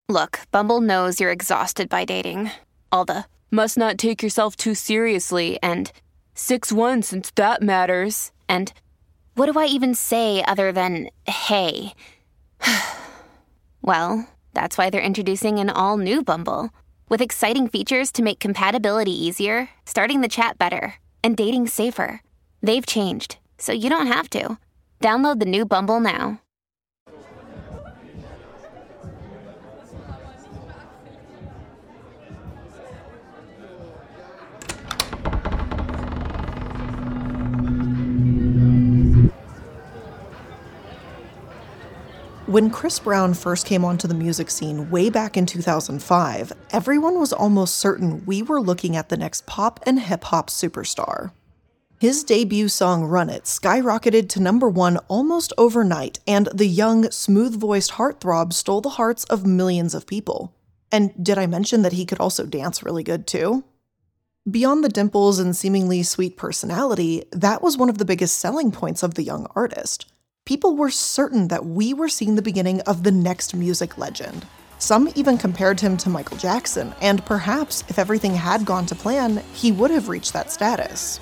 Look, Bumble knows you're exhausted by dating. All the must not take yourself too seriously and 6'1" since that matters. And what do I even say other than hey? Well, that's why they're introducing an all-new Bumble with exciting features to make compatibility easier, starting the chat better, and dating safer. They've changed, so you don't have to. Download the new Bumble now. When Chris Brown first came onto the music scene way back in 2005, everyone was almost certain we were looking at the next pop and hip-hop superstar. His debut song Run It skyrocketed to #1 almost overnight, and the young, smooth-voiced heartthrob stole the hearts of millions of people. And did I mention that he could also dance really good too? Beyond the dimples and seemingly sweet personality, that was one of the biggest selling points of the young artist. People were certain that we were seeing the beginning of the next music legend. Some even compared him to Michael Jackson, and perhaps if everything had gone to plan, he would have reached that status.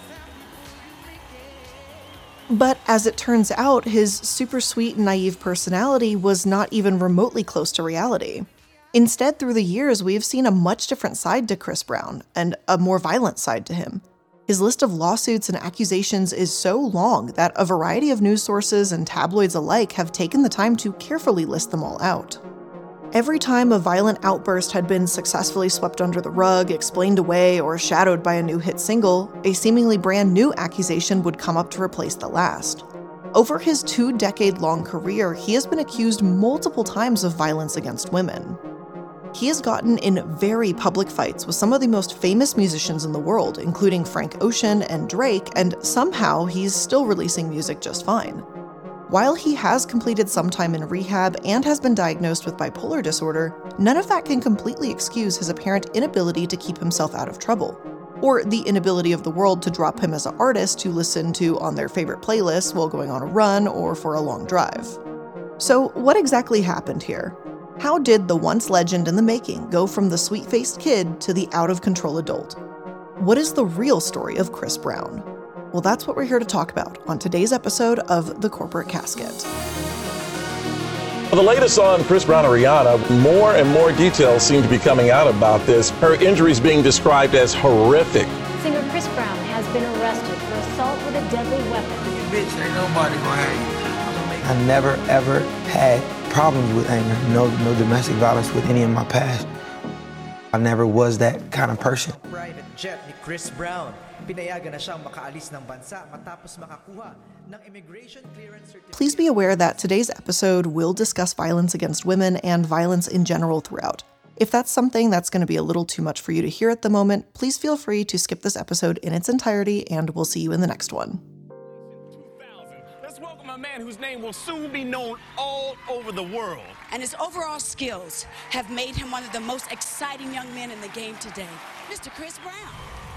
But as it turns out, his super sweet and naive personality was not even remotely close to reality. Instead, through the years, we have seen a much different side to Chris Brown, and a more violent side to him. His list of lawsuits and accusations is so long that a variety of news sources and tabloids alike have taken the time to carefully list them all out. Every time a violent outburst had been successfully swept under the rug, explained away, or shadowed by a new hit single, a seemingly brand new accusation would come up to replace the last. Over his 2-decade-long career, he has been accused multiple times of violence against women. He has gotten in very public fights with some of the most famous musicians in the world, including Frank Ocean and Drake, and somehow he's still releasing music just fine. While he has completed some time in rehab and has been diagnosed with bipolar disorder, none of that can completely excuse his apparent inability to keep himself out of trouble, or the inability of the world to drop him as an artist to listen to on their favorite playlists while going on a run or for a long drive. So what exactly happened here? How did the once legend in the making go from the sweet-faced kid to the out-of-control adult? What is the real story of Chris Brown? Well, that's what we're here to talk about on today's episode of The Corporate Casket. For the latest on Chris Brown and Rihanna, more and more details seem to be coming out about this. Her injuries being described as horrific. Singer Chris Brown has been arrested for assault with a deadly weapon. Bitch, ain't nobody gonna have you. I never ever had problems with anger, no domestic violence with any of my past. I never was that kind of person. Private jet ni Chris Brown. Pinayagan na siyang makaalis ng bansa matapos makakuha ng immigration clearance certificate. Please be aware that today's episode will discuss violence against women and violence in general throughout. If that's something that's going to be a little too much for you to hear at the moment, please feel free to skip this episode in its entirety, and we'll see you in the next one. Let's welcome a man whose name will soon be known all over the world. And his overall skills have made him one of the most exciting young men in the game today, Mr. Chris Brown.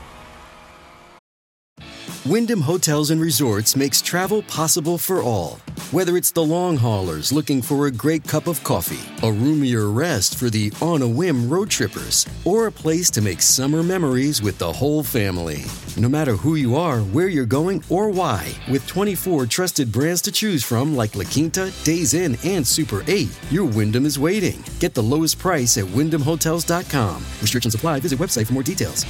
Wyndham Hotels and Resorts makes travel possible for all. Whether it's the long haulers looking for a great cup of coffee, a roomier rest for the on-a-whim road trippers, or a place to make summer memories with the whole family. No matter who you are, where you're going, or why, with 24 trusted brands to choose from like La Quinta, Days Inn, and Super 8, your Wyndham is waiting. Get the lowest price at WyndhamHotels.com. Restrictions apply. Visit website for more details.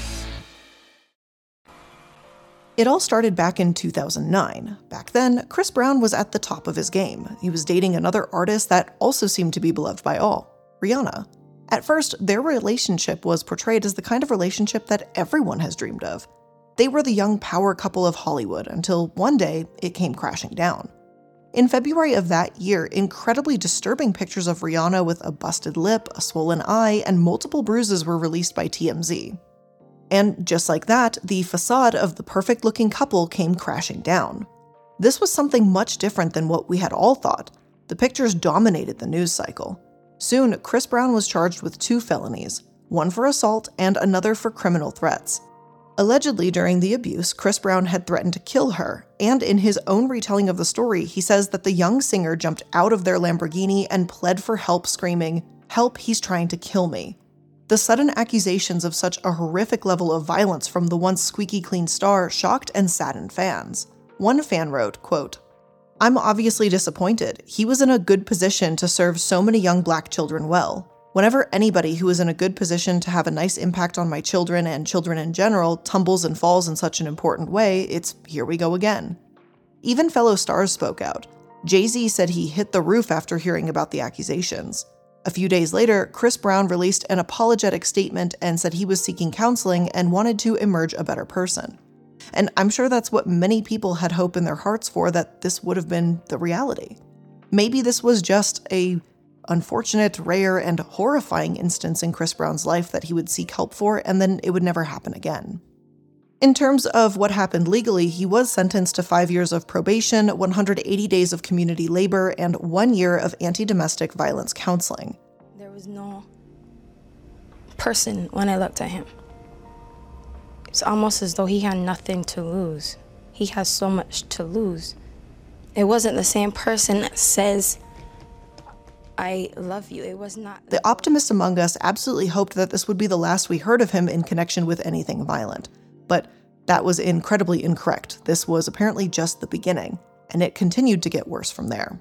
It all started back in 2009. Back then, Chris Brown was at the top of his game. He was dating another artist that also seemed to be beloved by all, Rihanna. At first, their relationship was portrayed as the kind of relationship that everyone has dreamed of. They were the young power couple of Hollywood until one day it came crashing down. In February of that year, incredibly disturbing pictures of Rihanna with a busted lip, a swollen eye, and multiple bruises were released by TMZ. And just like that, the facade of the perfect-looking couple came crashing down. This was something much different than what we had all thought. The pictures dominated the news cycle. Soon, Chris Brown was charged with 2 felonies, one for assault and another for criminal threats. Allegedly, during the abuse, Chris Brown had threatened to kill her, and in his own retelling of the story, he says that the young singer jumped out of their Lamborghini and pled for help, screaming, "Help, he's trying to kill me." The sudden accusations of such a horrific level of violence from the once squeaky clean star shocked and saddened fans. One fan wrote, quote, "I'm obviously disappointed. He was in a good position to serve so many young Black children well. Whenever anybody who is in a good position to have a nice impact on my children and children in general tumbles and falls in such an important way, it's here we go again." Even fellow stars spoke out. Jay-Z said he hit the roof after hearing about the accusations. A few days later, Chris Brown released an apologetic statement and said he was seeking counseling and wanted to emerge a better person. And I'm sure that's what many people had hope in their hearts for, that this would have been the reality. Maybe this was just a unfortunate, rare, and horrifying instance in Chris Brown's life that he would seek help for, and then it would never happen again. In terms of what happened legally, he was sentenced to 5 years of probation, 180 days of community labor, and 1 year of anti-domestic violence counseling. There was no person when I looked at him. It's almost as though he had nothing to lose. He has so much to lose. It wasn't the same person that says, "I love you." It was not. The optimist among us absolutely hoped that this would be the last we heard of him in connection with anything violent. But that was incredibly incorrect. This was apparently just the beginning, and it continued to get worse from there.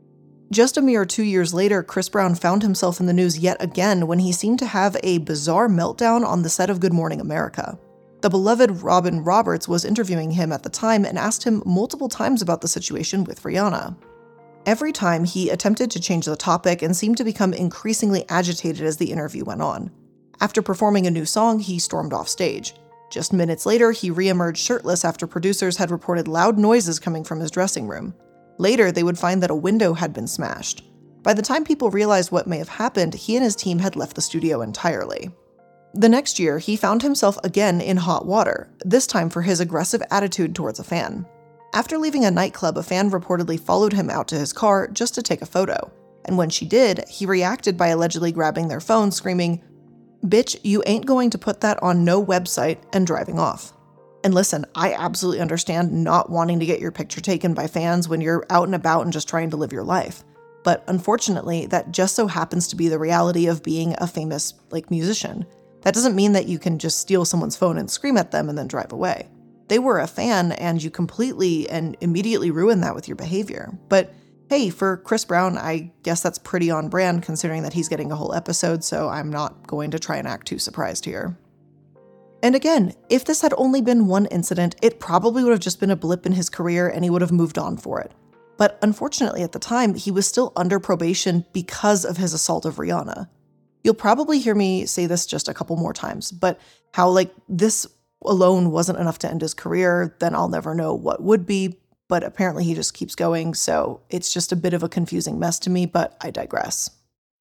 Just a mere 2 years later, Chris Brown found himself in the news yet again when he seemed to have a bizarre meltdown on the set of Good Morning America. The beloved Robin Roberts was interviewing him at the time and asked him multiple times about the situation with Rihanna. Every time, he attempted to change the topic and seemed to become increasingly agitated as the interview went on. After performing a new song, he stormed off stage. Just minutes later, he re-emerged shirtless after producers had reported loud noises coming from his dressing room. Later, they would find that a window had been smashed. By the time people realized what may have happened, he and his team had left the studio entirely. The next year, he found himself again in hot water, this time for his aggressive attitude towards a fan. After leaving a nightclub, a fan reportedly followed him out to his car just to take a photo. And when she did, he reacted by allegedly grabbing their phone, screaming, "Bitch, you ain't going to put that on no website," and driving off. And listen, I absolutely understand not wanting to get your picture taken by fans when you're out and about and just trying to live your life. But unfortunately, that just so happens to be the reality of being a famous, musician. That doesn't mean that you can just steal someone's phone and scream at them and then drive away. They were a fan, and you completely and immediately ruin that with your behavior. But hey, for Chris Brown, I guess that's pretty on brand considering that he's getting a whole episode, so I'm not going to try and act too surprised here. And again, if this had only been one incident, it probably would have just been a blip in his career and he would have moved on for it. But unfortunately at the time, he was still under probation because of his assault of Rihanna. You'll probably hear me say this just a couple more times, but how this alone wasn't enough to end his career, then I'll never know what would be. But apparently he just keeps going, so it's just a bit of a confusing mess to me, but I digress.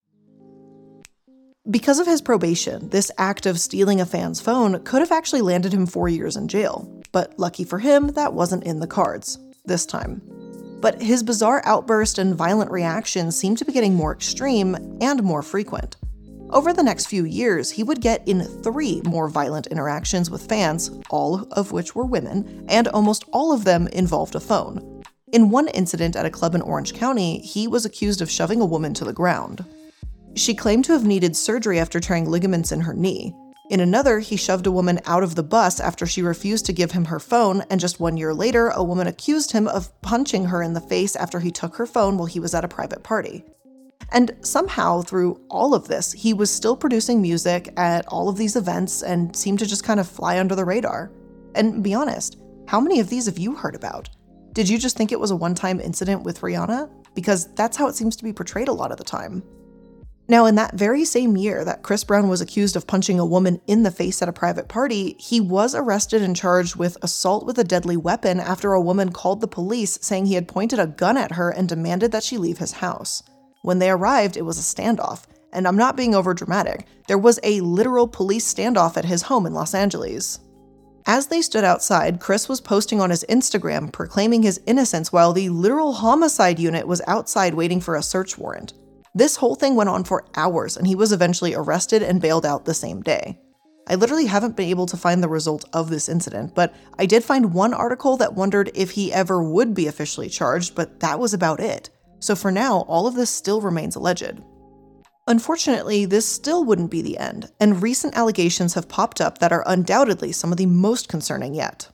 Because of his probation, this act of stealing a fan's phone could have actually landed him 4 years in jail. But lucky for him, that wasn't in the cards, this time. But his bizarre outburst and violent reactions seemed to be getting more extreme and more frequent. Over the next few years, he would get in 3 more violent interactions with fans, all of which were women, and almost all of them involved a phone. In one incident at a club in Orange County, he was accused of shoving a woman to the ground. She claimed to have needed surgery after tearing ligaments in her knee. In another, he shoved a woman out of the bus after she refused to give him her phone, and just 1 year later, a woman accused him of punching her in the face after he took her phone while he was at a private party. And somehow, through all of this, he was still producing music at all of these events and seemed to just kind of fly under the radar. And be honest, how many of these have you heard about? Did you just think it was a one-time incident with Rihanna? Because that's how it seems to be portrayed a lot of the time. Now, in that very same year that Chris Brown was accused of punching a woman in the face at a private party, he was arrested and charged with assault with a deadly weapon after a woman called the police saying he had pointed a gun at her and demanded that she leave his house. When they arrived, it was a standoff, and I'm not being overdramatic. There was a literal police standoff at his home in Los Angeles. As they stood outside, Chris was posting on his Instagram proclaiming his innocence while the literal homicide unit was outside waiting for a search warrant. This whole thing went on for hours, and he was eventually arrested and bailed out the same day. I literally haven't been able to find the result of this incident, but I did find one article that wondered if he ever would be officially charged, but that was about it. So for now, all of this still remains alleged. Unfortunately, this still wouldn't be the end, and recent allegations have popped up that are undoubtedly some of the most concerning yet.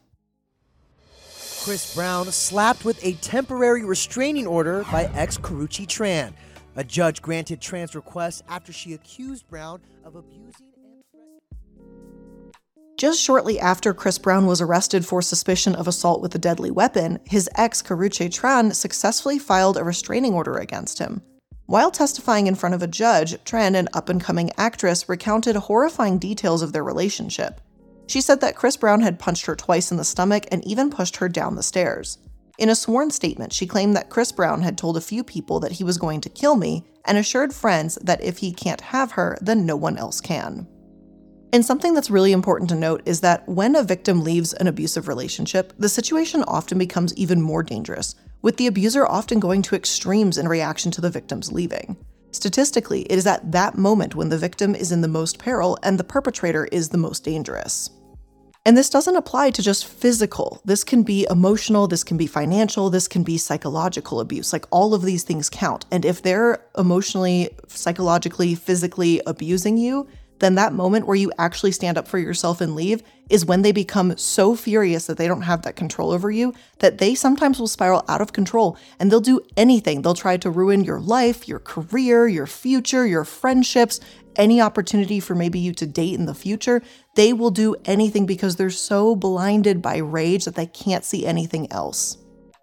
Chris Brown slapped with a temporary restraining order by ex-Karrueche Tran. A judge granted Tran's request after she accused Brown of abusing and threatening. Just shortly after Chris Brown was arrested for suspicion of assault with a deadly weapon, his ex Karrueche Tran successfully filed a restraining order against him. While testifying in front of a judge, Tran, an up-and-coming actress, recounted horrifying details of their relationship. She said that Chris Brown had punched her twice in the stomach and even pushed her down the stairs. In a sworn statement, she claimed that Chris Brown had told a few people that he was going to kill me and assured friends that if he can't have her, then no one else can. And something that's really important to note is that when a victim leaves an abusive relationship, the situation often becomes even more dangerous, with the abuser often going to extremes in reaction to the victim's leaving. Statistically, it is at that moment when the victim is in the most peril and the perpetrator is the most dangerous. And this doesn't apply to just physical. This can be emotional, this can be financial, this can be psychological abuse. Like, all of these things count. And if they're emotionally, psychologically, physically abusing you, then that moment where you actually stand up for yourself and leave is when they become so furious that they don't have that control over you, that they sometimes will spiral out of control and they'll do anything. They'll try to ruin your life, your career, your future, your friendships, any opportunity for maybe you to date in the future. They will do anything because they're so blinded by rage that they can't see anything else.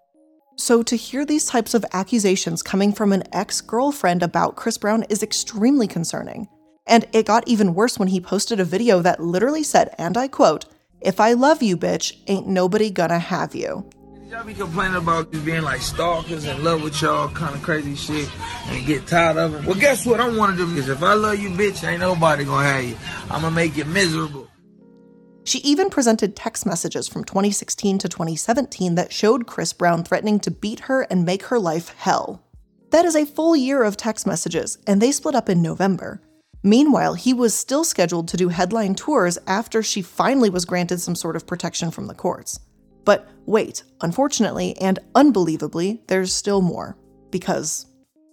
So to hear these types of accusations coming from an ex-girlfriend about Chris Brown is extremely concerning. And it got even worse when he posted a video that literally said, and I quote, "If I love you, bitch, ain't nobody gonna have you." Y'all be complaining about just being like stalkers, in love with y'all, kind of crazy shit, and get tired of it. Well, guess what? I'm one of them. Because if I love you, bitch, ain't nobody gonna have you. I'm gonna make you miserable. She even presented text messages from 2016 to 2017 that showed Chris Brown threatening to beat her and make her life hell. That is a full year of text messages, and they split up in November. Meanwhile, he was still scheduled to do headline tours after she finally was granted some sort of protection from the courts. But wait, unfortunately and unbelievably, there's still more. Because,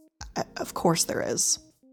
of course there is.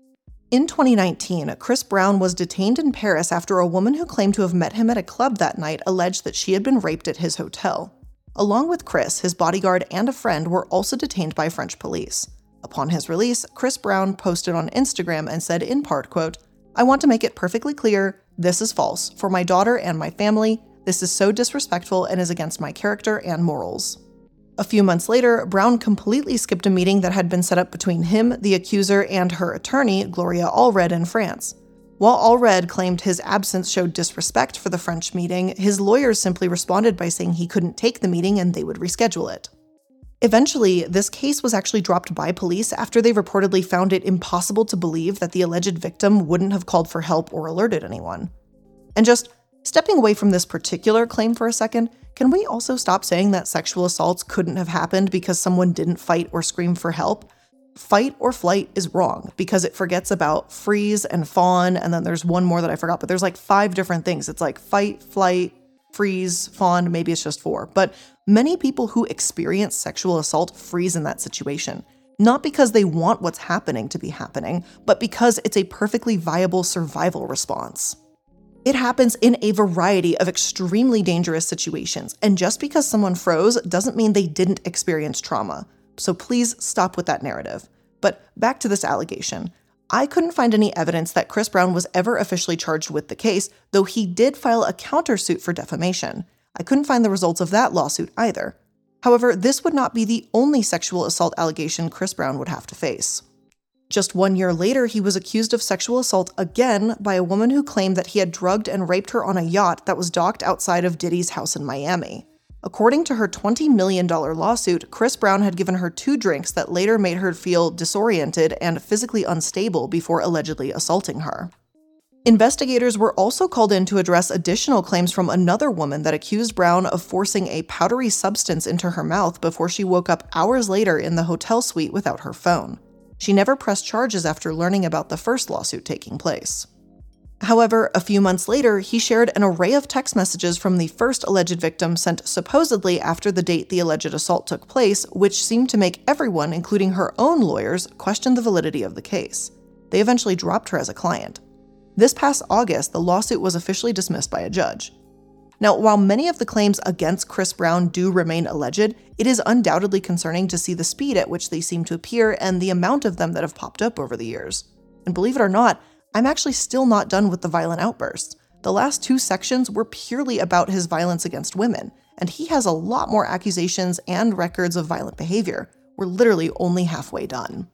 In 2019, Chris Brown was detained in Paris after a woman who claimed to have met him at a club that night alleged that she had been raped at his hotel. Along with Chris, his bodyguard and a friend were also detained by French police. Upon his release, Chris Brown posted on Instagram and said in part, quote, "I want to make it perfectly clear, this is false. For my daughter and my family, this is so disrespectful and is against my character and morals." A few months later, Brown completely skipped a meeting that had been set up between him, the accuser, and her attorney, Gloria Allred, in France. While Allred claimed his absence showed disrespect for the French meeting, his lawyers simply responded by saying he couldn't take the meeting and they would reschedule it. Eventually, this case was actually dropped by police after they reportedly found it impossible to believe that the alleged victim wouldn't have called for help or alerted anyone. And just stepping away from this particular claim for a second, can we also stop saying that sexual assaults couldn't have happened because someone didn't fight or scream for help? Fight or flight is wrong because it forgets about freeze and fawn, and then there's one more that I forgot, but there's like 5 different things. It's like fight, flight, freeze, fawn, maybe it's just 4. But many people who experience sexual assault freeze in that situation, not because they want what's happening to be happening, but because it's a perfectly viable survival response. It happens in a variety of extremely dangerous situations, and just because someone froze doesn't mean they didn't experience trauma. So please stop with that narrative. But back to this allegation. I couldn't find any evidence that Chris Brown was ever officially charged with the case, though he did file a countersuit for defamation. I couldn't find the results of that lawsuit either. However, this would not be the only sexual assault allegation Chris Brown would have to face. Just 1 year later, he was accused of sexual assault again by a woman who claimed that he had drugged and raped her on a yacht that was docked outside of Diddy's house in Miami. According to her $20 million lawsuit, Chris Brown had given her 2 drinks that later made her feel disoriented and physically unstable before allegedly assaulting her. Investigators were also called in to address additional claims from another woman that accused Brown of forcing a powdery substance into her mouth before she woke up hours later in the hotel suite without her phone. She never pressed charges after learning about the first lawsuit taking place. However, a few months later, he shared an array of text messages from the first alleged victim sent supposedly after the date the alleged assault took place, which seemed to make everyone, including her own lawyers, question the validity of the case. They eventually dropped her as a client. This past August, the lawsuit was officially dismissed by a judge. Now, while many of the claims against Chris Brown do remain alleged, it is undoubtedly concerning to see the speed at which they seem to appear and the amount of them that have popped up over the years. And believe it or not, I'm actually still not done with the violent outbursts. The last 2 sections were purely about his violence against women, and he has a lot more accusations and records of violent behavior. We're literally only halfway done.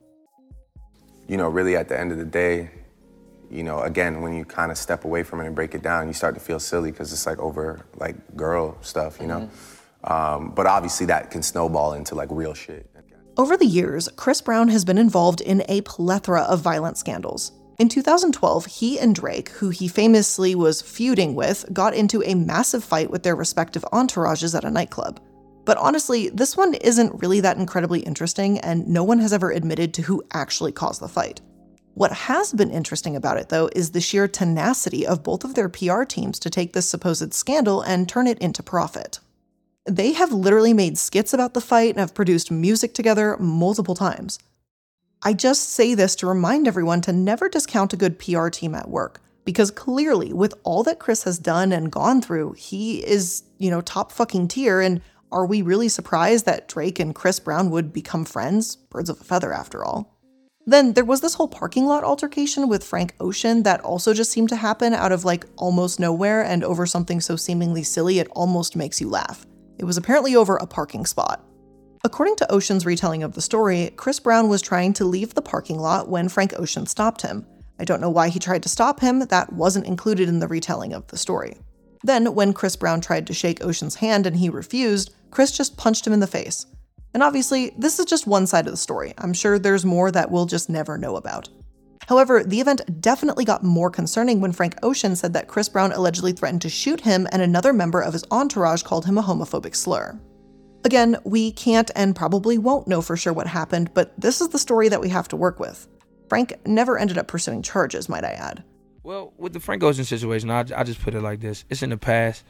Really at the end of the day, again, when you kind of step away from it and break it down, you start to feel silly because it's like over like girl stuff, but obviously that can snowball into like real shit. Over the years, Chris Brown has been involved in a plethora of violent scandals. In 2012, he and Drake, who he famously was feuding with, got into a massive fight with their respective entourages at a nightclub. But honestly, this one isn't really that incredibly interesting, and no one has ever admitted to who actually caused the fight. What has been interesting about it, though, is the sheer tenacity of both of their PR teams to take this supposed scandal and turn it into profit. They have literally made skits about the fight and have produced music together multiple times. I just say this to remind everyone to never discount a good PR team at work, because clearly, with all that Chris has done and gone through, he is, top fucking tier, and are we really surprised that Drake and Chris Brown would become friends? Birds of a feather, after all. Then there was this whole parking lot altercation with Frank Ocean that also just seemed to happen out of almost nowhere and over something so seemingly silly it almost makes you laugh. It was apparently over a parking spot. According to Ocean's retelling of the story, Chris Brown was trying to leave the parking lot when Frank Ocean stopped him. I don't know why he tried to stop him, that wasn't included in the retelling of the story. Then, when Chris Brown tried to shake Ocean's hand and he refused, Chris just punched him in the face. And obviously, this is just one side of the story. I'm sure there's more that we'll just never know about. However, the event definitely got more concerning when Frank Ocean said that Chris Brown allegedly threatened to shoot him and another member of his entourage called him a homophobic slur. Again, we can't and probably won't know for sure what happened, but this is the story that we have to work with. Frank never ended up pursuing charges, might I add. Well, with the Frank Ocean situation, I just put it like this. It's in the past.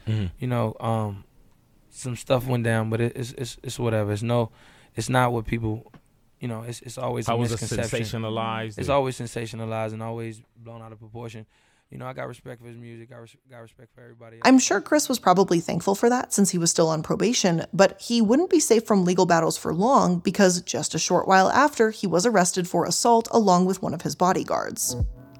Some stuff went down, but it's whatever. It's not what people, it's always a misconception. Sensationalized. It's always sensationalized and always blown out of proportion. I got respect for his music. I got respect for everybody else. I'm sure Chris was probably thankful for that since he was still on probation, but he wouldn't be safe from legal battles for long because just a short while after, he was arrested for assault along with one of his bodyguards.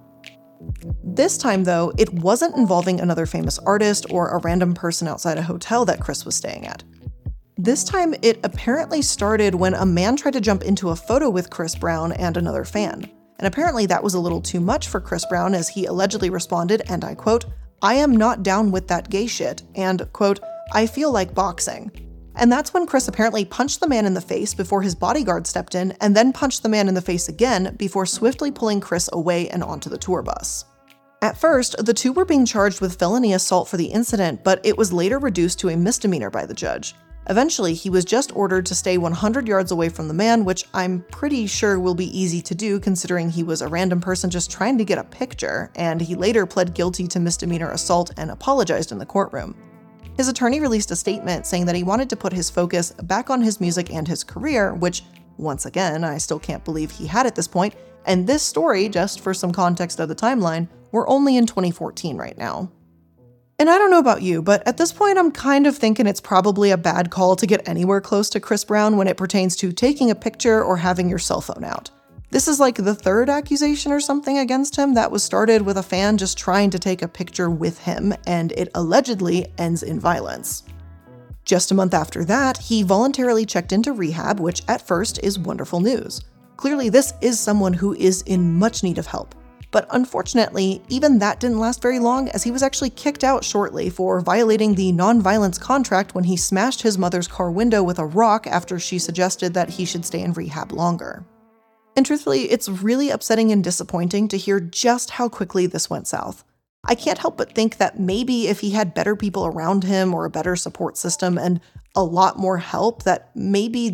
This time, though, it wasn't involving another famous artist or a random person outside a hotel that Chris was staying at. This time, it apparently started when a man tried to jump into a photo with Chris Brown and another fan. And apparently that was a little too much for Chris Brown as he allegedly responded, and I quote, "I am not down with that gay shit," and quote, "I feel like boxing." And that's when Chris apparently punched the man in the face before his bodyguard stepped in, and then punched the man in the face again before swiftly pulling Chris away and onto the tour bus. At first, the two were being charged with felony assault for the incident, but it was later reduced to a misdemeanor by the judge. Eventually, he was just ordered to stay 100 yards away from the man, which I'm pretty sure will be easy to do considering he was a random person just trying to get a picture, and he later pled guilty to misdemeanor assault and apologized in the courtroom. His attorney released a statement saying that he wanted to put his focus back on his music and his career, which, once again, I still can't believe he had at this point, and this story, just for some context of the timeline, we're only in 2014 right now. And I don't know about you, but at this point I'm kind of thinking it's probably a bad call to get anywhere close to Chris Brown when it pertains to taking a picture or having your cell phone out. This is like the third accusation or something against him that was started with a fan just trying to take a picture with him, and it allegedly ends in violence. Just a month after that, he voluntarily checked into rehab, which at first is wonderful news. Clearly this is someone who is in much need of help. But unfortunately, even that didn't last very long as he was actually kicked out shortly for violating the non-violence contract when he smashed his mother's car window with a rock after she suggested that he should stay in rehab longer. And truthfully, it's really upsetting and disappointing to hear just how quickly this went south. I can't help but think that maybe if he had better people around him or a better support system and a lot more help, that maybe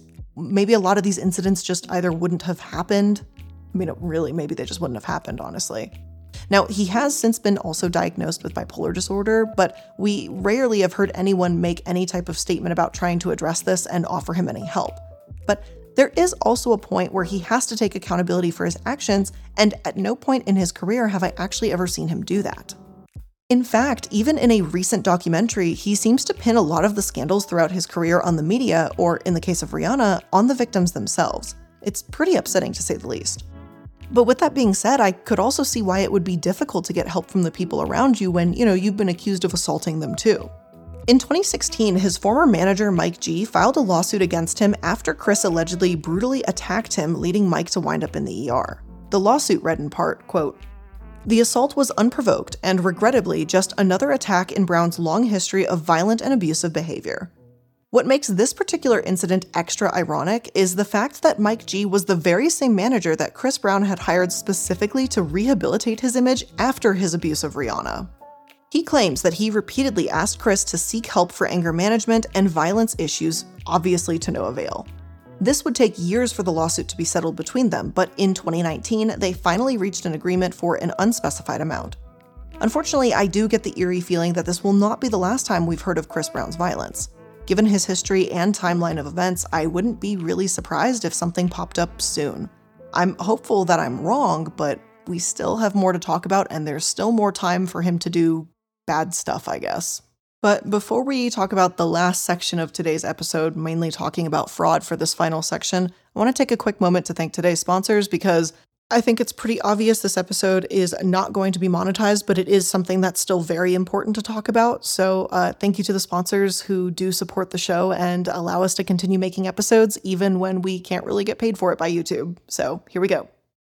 a lot of these incidents just either wouldn't have happened. I mean, really, maybe they just wouldn't have happened, honestly. Now, he has since been also diagnosed with bipolar disorder, but we rarely have heard anyone make any type of statement about trying to address this and offer him any help. But There is also a point where he has to take accountability for his actions, and at no point in his career have I actually ever seen him do that. In fact, even in a recent documentary, he seems to pin a lot of the scandals throughout his career on the media, or in the case of Rihanna, on the victims themselves. It's pretty upsetting to say the least. But with that being said, I could also see why it would be difficult to get help from the people around you when, you've been accused of assaulting them too. In 2016, his former manager, Mike G, filed a lawsuit against him after Chris allegedly brutally attacked him, leading Mike to wind up in the ER. The lawsuit read in part, quote, "The assault was unprovoked and regrettably just another attack in Brown's long history of violent and abusive behavior." What makes this particular incident extra ironic is the fact that Mike G was the very same manager that Chris Brown had hired specifically to rehabilitate his image after his abuse of Rihanna. He claims that he repeatedly asked Chris to seek help for anger management and violence issues, obviously to no avail. This would take years for the lawsuit to be settled between them, but in 2019, they finally reached an agreement for an unspecified amount. Unfortunately, I do get the eerie feeling that this will not be the last time we've heard of Chris Brown's violence. Given his history and timeline of events, I wouldn't be really surprised if something popped up soon. I'm hopeful that I'm wrong, but we still have more to talk about, and there's still more time for him to do bad stuff, I guess. But before we talk about the last section of today's episode, mainly talking about fraud for this final section, I want to take a quick moment to thank today's sponsors because I think it's pretty obvious this episode is not going to be monetized, but it is something that's still very important to talk about. So thank you to the sponsors who do support the show and allow us to continue making episodes even when we can't really get paid for it by YouTube. So here we go.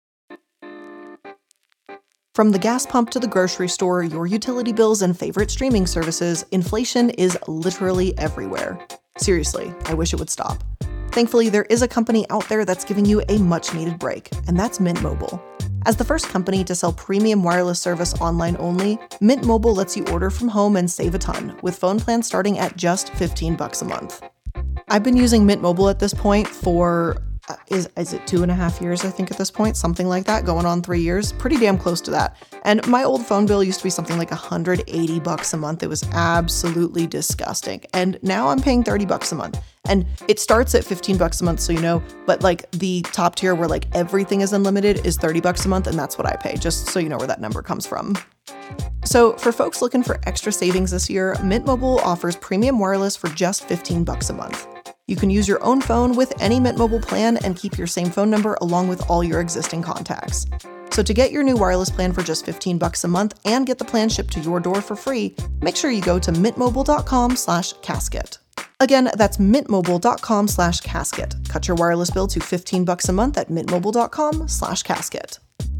From the gas pump to the grocery store, your utility bills and favorite streaming services, inflation is literally everywhere. Seriously, I wish it would stop. Thankfully, there is a company out there that's giving you a much-needed break, and that's Mint Mobile. As the first company to sell premium wireless service online only, Mint Mobile lets you order from home and save a ton, with phone plans starting at just $15 a month. I've been using Mint Mobile at this point for is it 2.5 years, I think at this point, something like that, going on 3 years, pretty damn close to that. And my old phone bill used to be something like $180 a month. It was absolutely disgusting. And now I'm paying $30 a month. And it starts at $15 a month, so you know, but like the top tier where like everything is unlimited is $30 a month, and that's what I pay, just so you know where that number comes from. So for folks looking for extra savings this year, Mint Mobile offers premium wireless for just $15 a month. You can use your own phone with any Mint Mobile plan and keep your same phone number along with all your existing contacts. So to get your new wireless plan for just $15 a month and get the plan shipped to your door for free, make sure you go to mintmobile.com/casket. Again, that's mintmobile.com/casket. Cut your wireless bill to $15 a month at mintmobile.com/casket.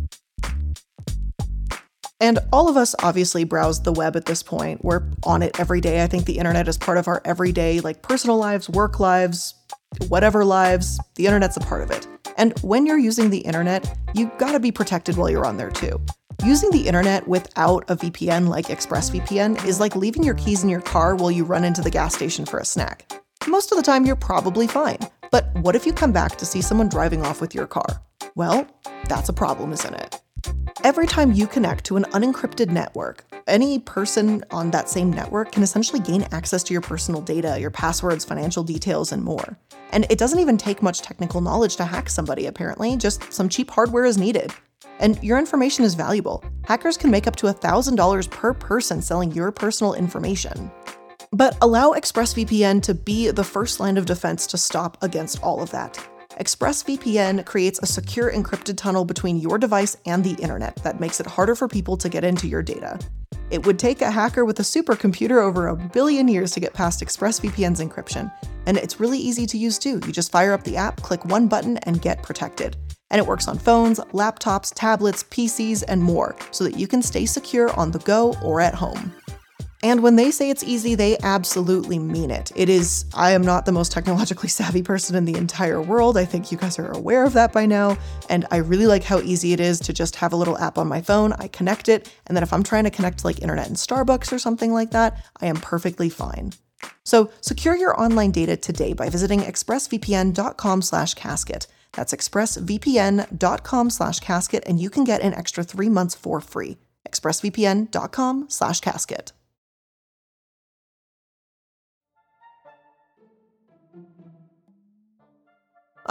And all of us obviously browse the web at this point. We're on it every day. I think the internet is part of our everyday, like personal lives, work lives, whatever lives. The internet's a part of it. And when you're using the internet, you've got to be protected while you're on there too. Using the internet without a VPN like ExpressVPN is like leaving your keys in your car while you run into the gas station for a snack. Most of the time, you're probably fine. But what if you come back to see someone driving off with your car? Well, that's a problem, isn't it? Every time you connect to an unencrypted network, any person on that same network can essentially gain access to your personal data, your passwords, financial details, and more. And it doesn't even take much technical knowledge to hack somebody, apparently. Just some cheap hardware is needed. And your information is valuable. Hackers can make up to $1,000 per person selling your personal information. But allow ExpressVPN to be the first line of defense to stop against all of that. ExpressVPN creates a secure encrypted tunnel between your device and the internet that makes it harder for people to get into your data. It would take a hacker with a supercomputer over 1 billion years to get past ExpressVPN's encryption. And it's really easy to use too. You just fire up the app, click one button, and get protected. And it works on phones, laptops, tablets, PCs, and more, so that you can stay secure on the go or at home. And when they say it's easy, they absolutely mean it. I am not the most technologically savvy person in the entire world. I think you guys are aware of that by now. And I really like how easy it is to just have a little app on my phone. I connect it. And then if I'm trying to connect to like internet in Starbucks or something like that, I am perfectly fine. So secure your online data today by visiting expressvpn.com/casket. That's expressvpn.com/casket, and you can get an extra 3 months for free. expressvpn.com/casket.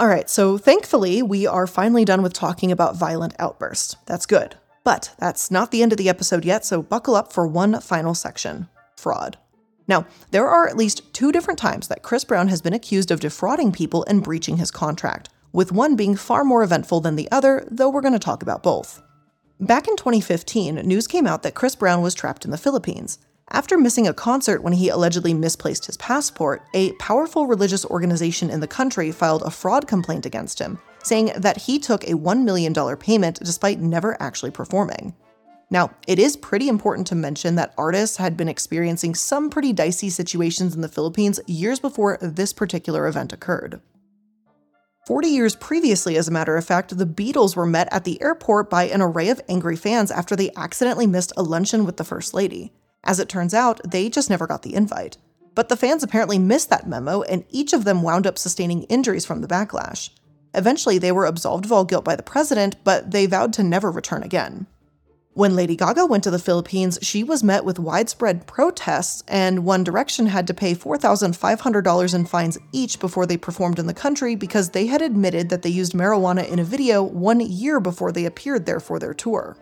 All right, so thankfully, we are finally done with talking about violent outbursts. That's good. But that's not the end of the episode yet, so buckle up for one final section: fraud. Now, there are at least 2 different times that Chris Brown has been accused of defrauding people and breaching his contract, with one being far more eventful than the other, though we're going to talk about both. Back in 2015, news came out that Chris Brown was trapped in the Philippines. After missing a concert when he allegedly misplaced his passport, a powerful religious organization in the country filed a fraud complaint against him, saying that he took a $1 million payment despite never actually performing. Now, it is pretty important to mention that artists had been experiencing some pretty dicey situations in the Philippines years before this particular event occurred. 40 years previously, as a matter of fact, the Beatles were met at the airport by an array of angry fans after they accidentally missed a luncheon with the First Lady. As it turns out, they just never got the invite. But the fans apparently missed that memo, and each of them wound up sustaining injuries from the backlash. Eventually, they were absolved of all guilt by the president, but they vowed to never return again. When Lady Gaga went to the Philippines, she was met with widespread protests, and One Direction had to pay $4,500 in fines each before they performed in the country because they had admitted that they used marijuana in a video 1 year before they appeared there for their tour.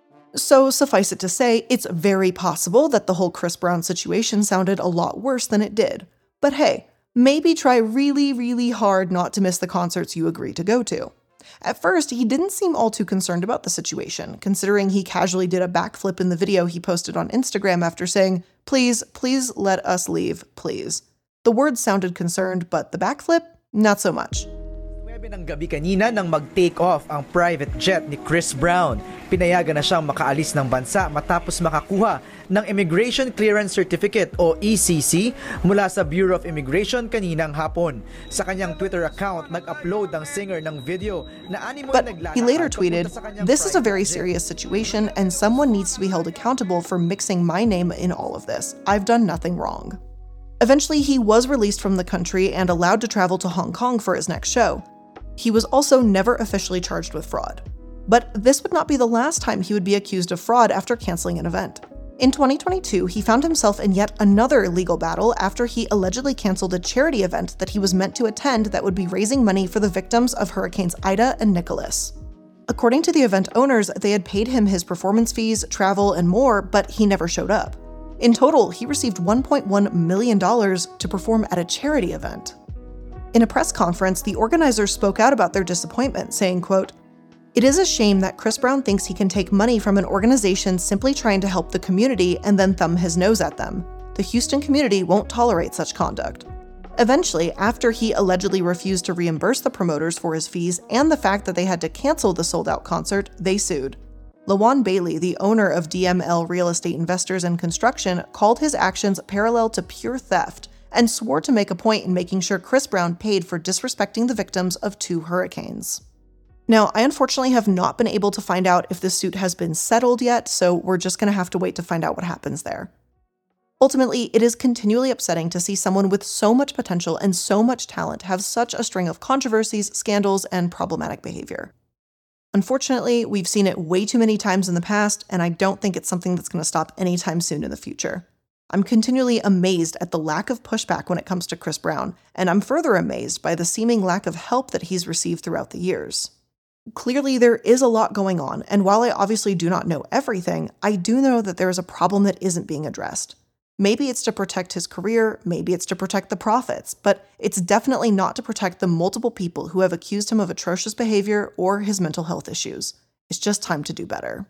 So suffice it to say, it's very possible that the whole Chris Brown situation sounded a lot worse than it did. But hey, maybe try really, really hard not to miss the concerts you agree to go to. At first, he didn't seem all too concerned about the situation, considering he casually did a backflip in the video he posted on Instagram after saying, please let us leave, please. The words sounded concerned, but the backflip, not so much. 9 ng gabi kanina nang mag-take off ang private jet ni Chris Brown. Pinayagan na siyang makaalis ng bansa matapos makakuha ng Immigration Clearance Certificate o ECC mula sa Bureau of Immigration kaninang hapon. Sa kanyang Twitter account, nag-upload ang singer ng video na animoy naglalakad. But he later tweeted, "This is a very serious situation and someone needs to be held accountable for mixing my name in all of this. I've done nothing wrong." Eventually, he was released from the country and allowed to travel to Hong Kong for his next show. He was also never officially charged with fraud. But this would not be the last time he would be accused of fraud after canceling an event. In 2022, he found himself in yet another legal battle after he allegedly canceled a charity event that he was meant to attend that would be raising money for the victims of Hurricanes Ida and Nicholas. According to the event owners, they had paid him his performance fees, travel, and more, but he never showed up. In total, he received $1.1 million to perform at a charity event. In a press conference, the organizers spoke out about their disappointment, saying, quote, "It is a shame that Chris Brown thinks he can take money from an organization simply trying to help the community and then thumb his nose at them. The Houston community won't tolerate such conduct." Eventually, after he allegedly refused to reimburse the promoters for his fees and the fact that they had to cancel the sold-out concert, they sued. Lawan Bailey, the owner of DML Real Estate Investors and Construction, called his actions parallel to pure theft and swore to make a point in making sure Chris Brown paid for disrespecting the victims of 2 hurricanes. Now, I unfortunately have not been able to find out if this suit has been settled yet, so we're just going to have to wait to find out what happens there. Ultimately, it is continually upsetting to see someone with so much potential and so much talent have such a string of controversies, scandals, and problematic behavior. Unfortunately, we've seen it way too many times in the past, and I don't think it's something that's going to stop anytime soon in the future. I'm continually amazed at the lack of pushback when it comes to Chris Brown, and I'm further amazed by the seeming lack of help that he's received throughout the years. Clearly, there is a lot going on, and while I obviously do not know everything, I do know that there is a problem that isn't being addressed. Maybe it's to protect his career, maybe it's to protect the profits, but it's definitely not to protect the multiple people who have accused him of atrocious behavior or his mental health issues. It's just time to do better.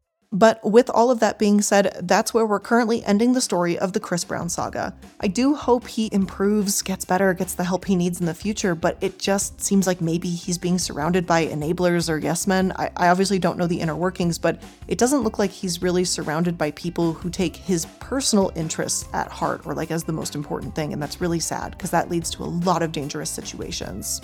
But with all of that being said, that's where we're currently ending the story of the Chris Brown saga. I do hope he improves, gets better, gets the help he needs in the future, but it just seems like maybe he's being surrounded by enablers or yes men. I obviously don't know the inner workings, but it doesn't look like he's really surrounded by people who take his personal interests at heart or like as the most important thing, and that's really sad because that leads to a lot of dangerous situations.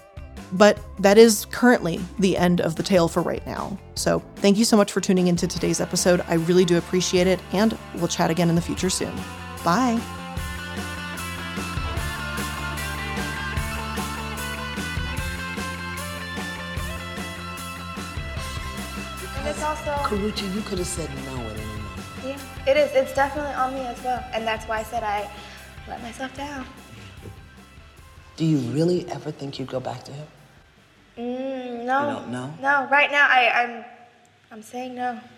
But that is currently the end of the tale for right now. So thank you so much for tuning into today's episode. I really do appreciate it, and we'll chat again in the future soon. Bye. And it's also Karrueche, you could have said no at any moment. Yeah, it is. It's definitely on me as well. And that's why I said I let myself down. Do you really ever think you'd go back to him? No. You don't know? No. Right now, I'm saying no.